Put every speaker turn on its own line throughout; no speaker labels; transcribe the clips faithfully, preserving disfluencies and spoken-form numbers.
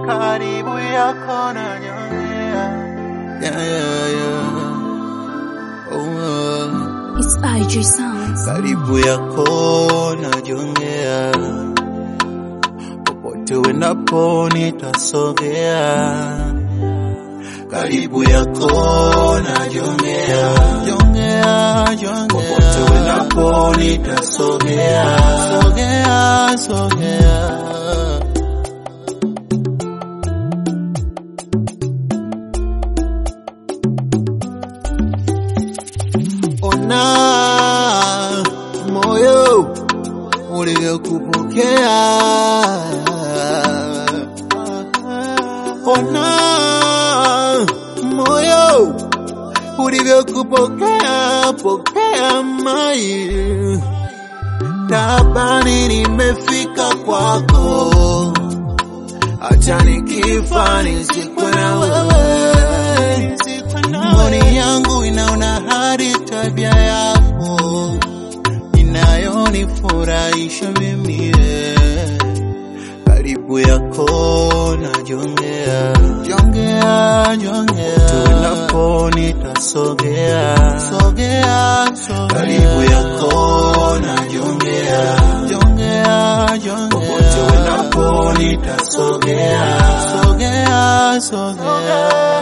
karibu yako najongea. Yeah, yeah, yeah. Oh, uh.
It's I G Sounds.
Karibu yako najongea, popote uendapo nitasogea. Karibu yako najongea, jongea, jongea, popote uendapo nitasogea. Sogea, sogea. Ona moyo ulivyokupokea, ona moyo ulivyokupokea, pokea mai. Tabani nimefika kwako, acha nikifa nisikwe na wewe. Mboni yangu inaona hadi tabia yako inayonifurahisha mimi. Karibu yako najongea, jongea, jongea, tunapo nitasogea. Sogea, sogea. Karibu yako najongea, jongea, jongea, popote unapo nitasogea. Sogea, sogea.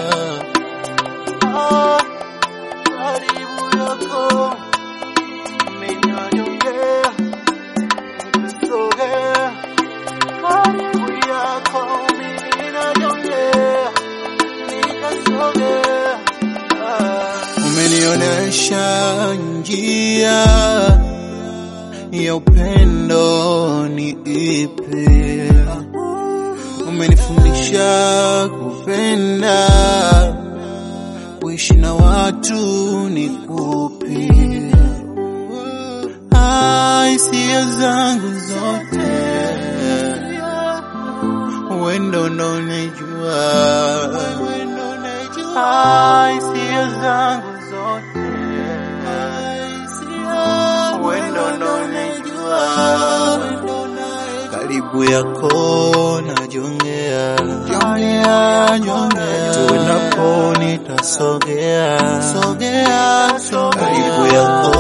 Karibu yako ninajongea, nitasogea. Karibu yako ninajongea, nitasogea. Umenionesha njia ya upendo ni ipi, umenifundisha kupenda, kuishi na watu ni kupi. Hisia zangu zote wewe ndo unajua, hisia zangu zote wewe ndo unajua. Karibu yako najongea, jongea, jongea, tunapo nitasogea. Sogea, sogea. Karibu yako